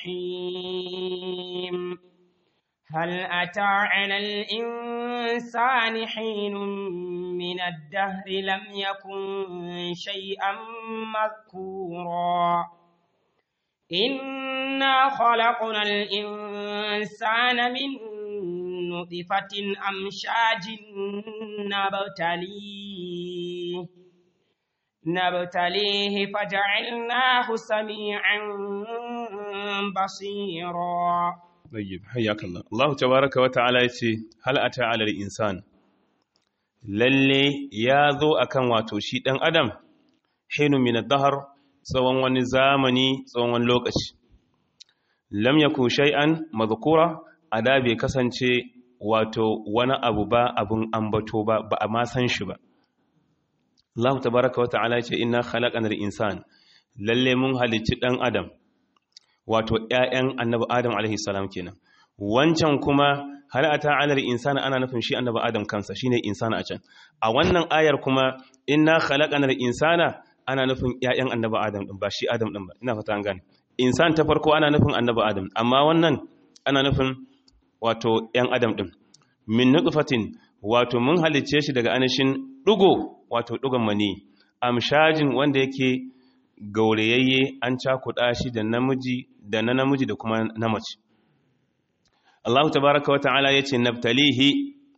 rahim hal ata 'ala al-insani hinun min ad-dahr lam yakun shay'an madhkura إنا خلقنا الإنسان من نطفة أمشاج نبتليه نبتليه فجعلناه سميعا بصيرا طيب حياك الله الله تبارك وتعالى يتي هل أتى على الإنسان lalle ya zo akan wato shi dan adam hinu min ad-dahr tsawon wani zamani tsawon wani lokaci lam yakun shay'an madhkura ada bai kasance wato wani abu ba abun ambato ba ba a ma san shi ba. Allah tabaraka wa ta'ala ce inna khalaqanal insana lalle mun halicci dan adam wato ƴaƴan annabi adam alaihi salam kenan. Wancan kuma hal ata alal insana ana nufin shi annabi adam kansa shine insana a can. A wannan ayar kuma inna khalaqanal insana ana nufin ƴaƴan annabi adam din ba shi adam din ba. Ina fata an gane. Insan ta farko ana nufin annabi adam amma wannan ana nufin wato ƴan adam din. Min nutfatin wato mun halicce shi daga anashin dugo wato dugon mani amshajin wanda yake gaurayayye an cakuɗa shi da namiji da na namiji da kuma na mace. Allah tabaraka wa ta'ala yace nabtalihi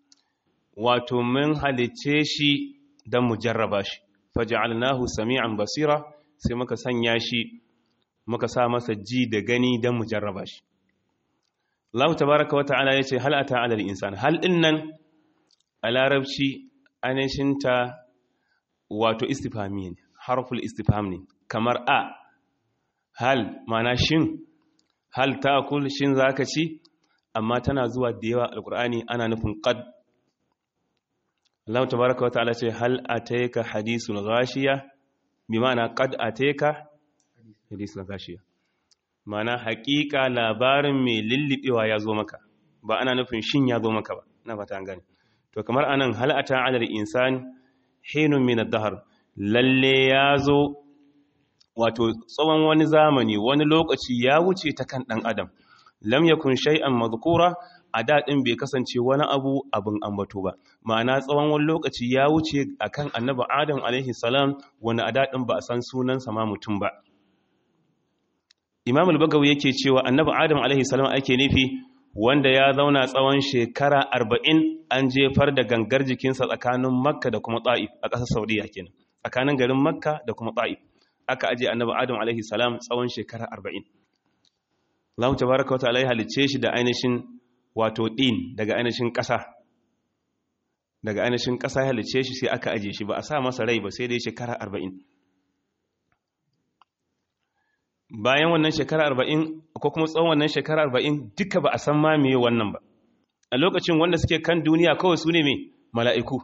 wato mun halice shi dan mujarraba shi faj'alnahu sami'an basira sai muka sanya shi muka sa masa ji da gani dan mujarraba shi. Allah tabaraka wa ta'ala yace hal ata 'ala al-insan hal innan a larabci anishinta wato istifhami ne harful istifham ne kamar a hal mana shin hal ta'kul shin zaka ci amma tana zuwa da yawa alqur'ani ana nufin qad. Allah tabaaraka wa ta'ala ce hal atayka hadithul ghashiya bi ma'ana qad atayka hadithul ghashiya mana haƙiƙa labarin mai lillibewa ya zo maka ba ana nufin shin ya zo maka ba ina fata an gane. To kamar anan hal ata 'ala al-insan hinun min ad-dahr lalle yazo wato tsawon wani zamani wani lokaci ya wuce ta kan dan adam lam yakun shay'an madhkura ada din bai kasance wani abu abin ambato ba ma'ana tsawon wani lokaci ya wuce akan annabi adam alaihi salam wani ada din ba a san sunan sa ma mutum ba. Imam al-Bagawi yake cewa annabi adam alaihi salam ake nufi wanda ya zauna tsawon shekara arba'in an jefar da gangar jikinsa tsakanin Makka da kuma Ta'if a ƙasar Saudiya kenan tsakanin garin Makka da kuma Ta'if aka aje annabi Adam alaihi salam tsawon shekara arba'in. Allah tabaaraka wa ta'ala ya halice shi da ainihin wato din daga ainihin ƙasa daga ainihin ƙasa ya halice shi sai aka aje shi ba a sa masa rai ba sai dai shekara arba'in. Bayan wannan shekara arba'in ko kuma tsawon wannan shekara arba'in duka ba a san ma meye wannan ba. A lokacin wanda suke kan duniya kawai su ne mai mala'iku.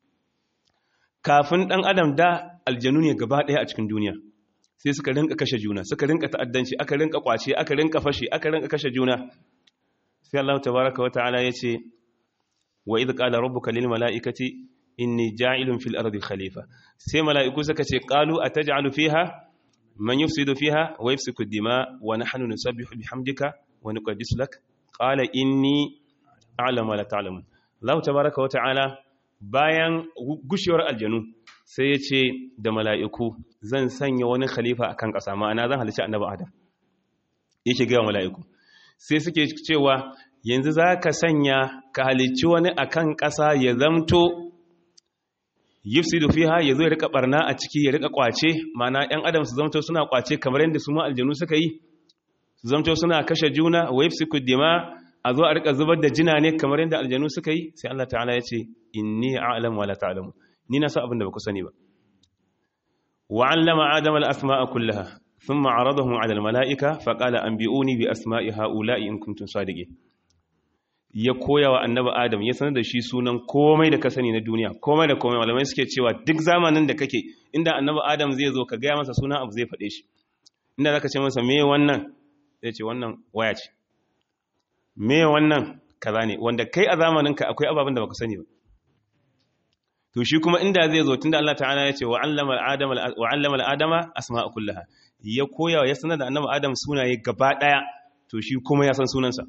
Kafin ɗan adam da aljanu ne gaba ɗaya a cikin duniya. Sai suka rinka kashe juna, suka rinka ta'addanci, aka rinka kwace, aka rinka fashe, aka rinka kashe juna. Sai Allah tabaraka wa ta'ala ya ce, wa idh qala rabbuka lil mala'ikati inni ja'ilun fil ardi khalifa. Sai mala'iku suka ce qalu ataj'alu fiha من يفسد فيها ويفسك الدماء ونحن نسبح بحمدك ونقدس لك قال إني أعلم ولا تعلمون. الله تبارك وتعالى bayan gushewar aljanu sai ya ce da mala'iku zan sanya wani khalifa akan ƙasa ma'ana zan halicci annabi Adam yake ga mala'iku sai suke cewa yanzu zaka sanya ka halicci wani akan ƙasa ya zamto yufsidu fiha yazo ya rika barna a ciki ya rika kwace mana ɗan adam su zamto suna kwace kamar yadda su ma aljanu suka yi su zamto suna kashe juna wa yafsiku dima a zo a rika zubar da jina ne kamar yadda aljanu suka yi sai Allah ta'ala ya ce inni a'lamu wa la ta'lamu ni na san abin da ba ku sani ba wa 'allama adama al-asma'a kullaha thumma 'aradahum 'ala al-mala'ika fa qala anbi'uni bi asma'i ha'ula'i in kuntum sadiqin. Ya koya wa annabi Adam ya sanar da shi sunan komai da ka sani na duniya komai da komai malamai suke cewa duk zamanin da kake inda annabi Adam zai zo ka gaya masa sunan abu zai faɗe shi inda zaka ce masa me wannan zai ce wannan waya ce me wannan kaza ne wanda kai a zamanin ka akwai ababen da baka sani ba to shi kuma inda zai zo tunda Allah ta'ala ya ce wa 'allama al-adama wa 'allama al-adama asma'a kullaha ya koya ya sanar da annabi Adam sunaye gaba daya to shi kuma ya san sunansa.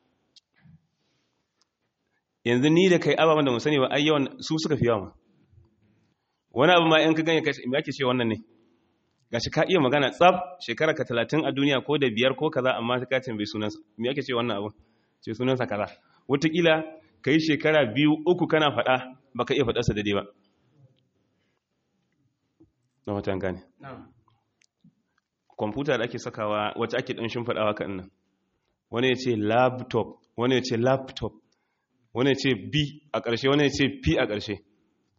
Yanzu ni da kai ababen da mu sani ba ai yawan su suka fi yawa wani abu ma in ka ganye me ake ce wannan ne gashi ka iya magana tsaf shekara ka talatin a duniya ko da biyar ko kaza amma ka tambaye sunansa me ake ce wannan abu ce sunansa kaza wataƙila kai shekara biyu uku kana faɗa baka iya faɗarsa daidai ba na wata gane kwamfuta da ake sakawa wacce ake ɗan shimfaɗawa kan nan wani ya ce laptop wani ya ce laptop wani ya ce b a ƙarshe wani ya ce p a ƙarshe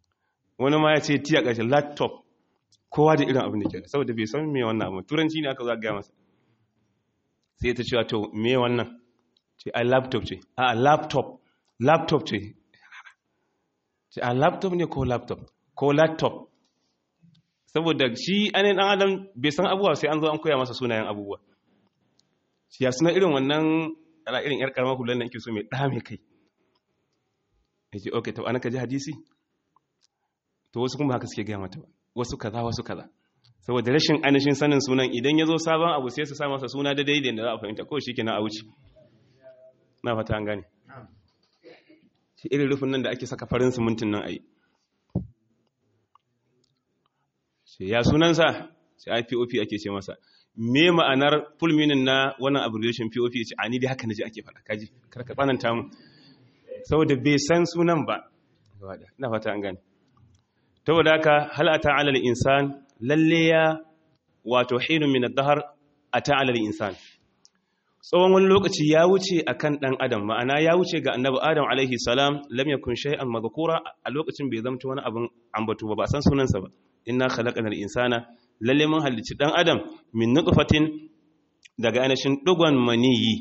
wani ma ya ce ti a ƙarshen laptop, kowa da irin abin da ke saboda bai san me wannan abu turanci ne aka zagaya masa sai ta cewa to me wannan ce a laptop ce a laptop laptop ce ce a laptop ne ko laptop ko laptop saboda shi ainihin ɗan adam bai san abubuwa sai an zo an koya masa sunayen abubuwa shi ya suna irin wannan ana irin yar karamar hular da ake so mai ɗame kai ya ce ok ta ana ka ji hadisi to wasu kuma haka suke gaya mata ba wasu kaza wasu kaza saboda rashin ainihin sanin sunan idan ya zo sabon abu sai su sa masa suna da daidai da za a fahimta ko shi ke na a wuce na fata an gane shi irin rufin nan da ake saka farin simintin nan a yi ya sunansa sai I P O P ake ce masa me ma'anar full meaning na wannan abbreviation P O P ce ani dai haka naji ake faɗa kaji karka tsananta mu saboda bai san sunan ba ina fata an gane saboda haka hal ata ala al-insan lalle ya wato hinun min ad-dahr ata ala al-insan tsawon wani lokaci ya wuce akan dan adam ma'ana ya wuce ga annabi adam alaihi salam lam yakun shay'an madhkura a lokacin bai zamta wani abin ambato ba ba san sunansa ba inna khalaqanal insana lalle mun halicci dan adam min nutfatin daga anashin dugon maniyi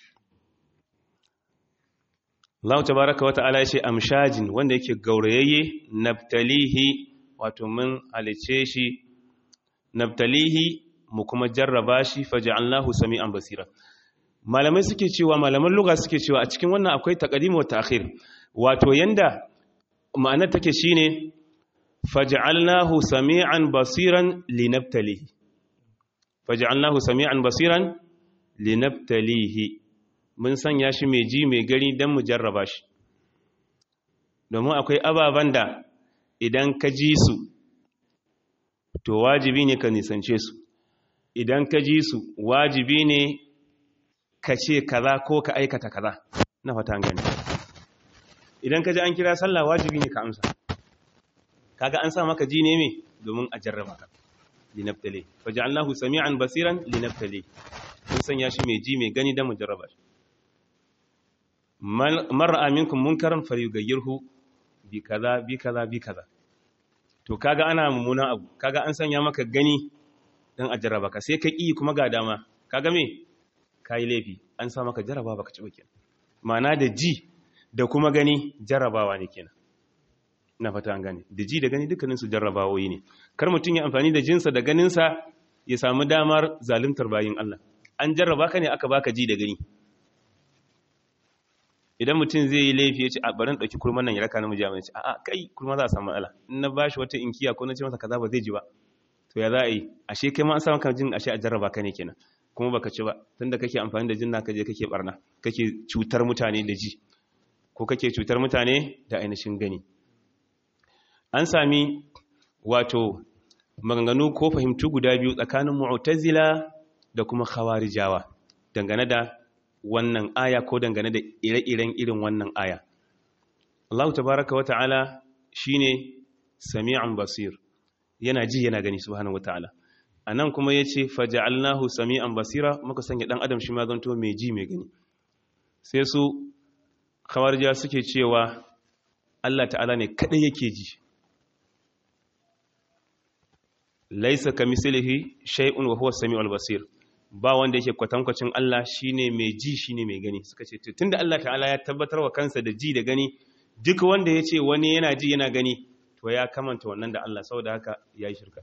Allah tabaaraka wa ta'ala yace amshajin wanda yake gaurayayye nabtalihi wato mun halice shi nabtalihi mu kuma jarraba shi faj'alnahu sami'an basira malamai suke cewa malaman lugha suke cewa a cikin wannan akwai taqdim wa ta'khir wato yanda ma'anar take shine faj'alnahu sami'an basiran linabtalihi faj'alnahu sami'an basiran linabtalihi mun sanya shi mai ji mai gani dan mu jarraba shi domin akwai ababan da idan ka ji su to wajibi ne ka nisance su idan ka ji su wajibi ne ka ce kaza ko ka aikata kaza na fata gani idan ka ji an kira sallah wajibi ne ka amsa kaga an sa maka ji ne me domin a jarraba ka linabtali faj'alnahu sami'an basiran linabtali mun sanya shi mai ji mai gani dan mu jarraba shi man ra'a minkum munkaran falyughayyirhu bi kaza bi kaza bi kaza to kaga ana mummunan abu kaga an sanya maka gani dan a jarraba ka sai ka ki kuma ga dama kaga me kai laifi an sa maka jarraba baka ci ba kenan ma'ana da ji da kuma gani jarrabawa ne kenan na fata an gane da ji da gani dukkanin su jarrabawoyi ne kar mutum ya amfani da jinsa da ganinsa ya samu damar zaluntar bayin Allah an jarraba ka ne aka baka ji da gani idan mutum zai yi laifi ya ce a barin ɗauki kurman nan ya raka na mu jami'a ce a'a kai kurma za a samu matsala in na bashi wata inkiya ko na ce masa kaza ba zai ji ba to ya za a yi ashe kai ma an samu kan jin ashe a jarraba ka ne kenan kuma baka ci ba tunda kake amfani da jin naka je kake barna kake cutar mutane da ji ko kake cutar mutane da ainihin gani an sami wato maganganu ko fahimtu guda biyu tsakanin mu'tazila da kuma khawarijawa dangane da wannan aya ko dangane da ire-iren irin wannan aya Allah tabaraka wa ta'ala shine sami'an basir yana ji yana gani subhanahu wa ta'ala anan kuma yace faja'alnahu sami'an basira muka sanya dan adam shi ma zanto mai ji mai gani sai su khawarija suke cewa Allah ta'ala ne kadai yake ji laisa kamislihi shay'un wa huwa as-sami'ul basir ba wanda yake kwatankwacin Allah shine mai ji shine mai gani suka ce tunda Allah ta'ala ya tabbatar wa kansa da ji da gani duk wanda yace wani yana ji yana gani to ya kamanta wannan da Allah saboda haka yayi shirka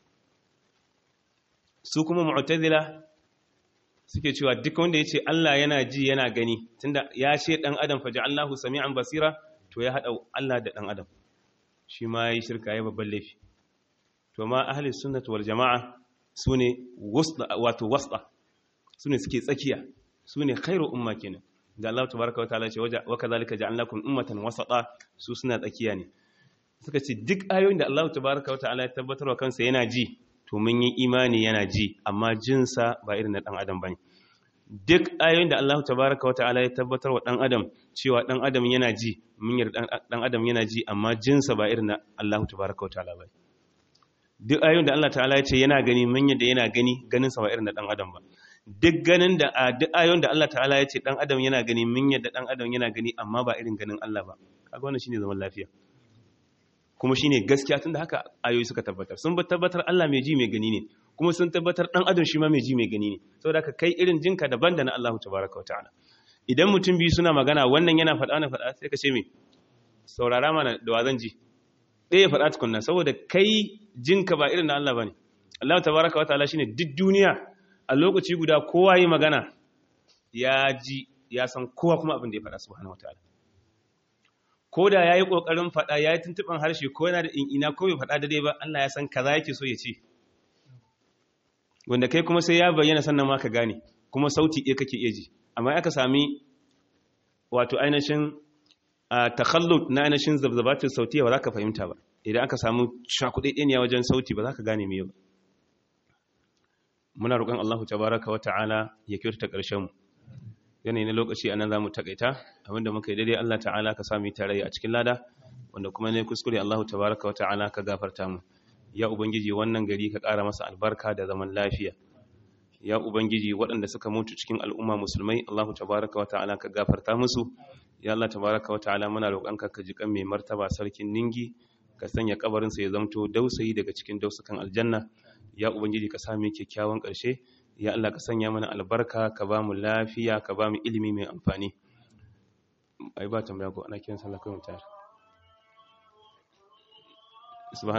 su kuma mu'tazila suke cewa duk wanda yace Allah yana ji yana gani tunda ya ce dan adam faja'allahu sami'an basira to ya hada Allah da dan adam shi ma yayi shirka yayi babban laifi to ma ahli sunnati wal jama'a sune wasta wato wasta sune suke tsakiya sune khairu umma kenan da Allah tabaaraka wa ta'ala ce wa kadhalika ja'alnakum ummatan wasata su suna tsakiya ne suka ce duk ayoyin da Allah tabaaraka wa ta'ala ya tabbatar wa kansa yana ji to mun yi imani yana ji amma jinsa ba irin na dan adam bane duk ayoyin da Allah tabaaraka wa ta'ala ya tabbatar wa dan adam cewa dan adam yana ji mun yarda dan adam yana ji amma jinsa ba irin na Allah tabaaraka wa ta'ala bane duk ayoyin da Allah ta'ala ya ce yana gani mun yadda yana gani ganin sa ba irin da dan adam ba duk ganin da duk ayoyin da Allah ta'ala ya ce dan adam yana gani mun yadda dan adam yana gani amma ba irin ganin Allah ba kaga wannan shine zaman lafiya kuma shine gaskiya tunda haka ayoyi suka tabbatar sun tabbatar Allah mai ji mai gani ne kuma sun tabbatar dan adam shi ma mai ji mai gani ne saboda haka kai irin jinka daban da na Allah tabaaraka wa ta'ala idan mutum biyu suna magana wannan yana faɗa na faɗa sai ka ce me saurara mana da wazan ji ɗaya faɗa tukunna saboda kai jinka ba irin na Allah bane Allah tabaaraka wa ta'ala shine duk duniya a lokaci guda kowa yi magana ya ji ya san kowa kuma abin da ya faɗa subhanahu wa ta'ala ko da yayi kokarin faɗa yayi tuntuban harshe ko yana da ina ko bai faɗa daidai ba Allah ya san kaza yake so ya ce wanda kai kuma sai ya bayyana sannan ma ka gane kuma sauti ɗaya kake iya ji amma aka sami wato ainihin takhallud na ainihin zabzabatin sauti ba za ka fahimta ba idan aka samu shakuɗaɗɗeniya wajen sauti ba za ka gane me ba muna roƙon Allah tabaraka wa ta'ala ya kyautata ƙarshen mu yanayi na lokaci anan zamu takaita abinda muka yi daidai Allah ta'ala ka sami tare a cikin lada wanda kuma ne kuskure Allah tabaraka wa ta'ala ka gafarta mu ya ubangiji wannan gari ka ƙara masa albarka da zaman lafiya ya ubangiji waɗanda suka mutu cikin al'umma musulmai Allah tabaraka wa ta'ala ka gafarta musu ya Allah tabaraka wa ta'ala muna roƙonka ka jikan mai martaba sarkin ningi ka sanya kabarin sa ya zamto dausayi daga cikin dausakan aljanna ya ubangiji ka sami kyakkyawan ƙarshe ya Allah ka sanya mana albarka ka ba mu lafiya ka ba mu ilimi mai amfani ai ba tambaya ko ana kiran sallah kai mu tayar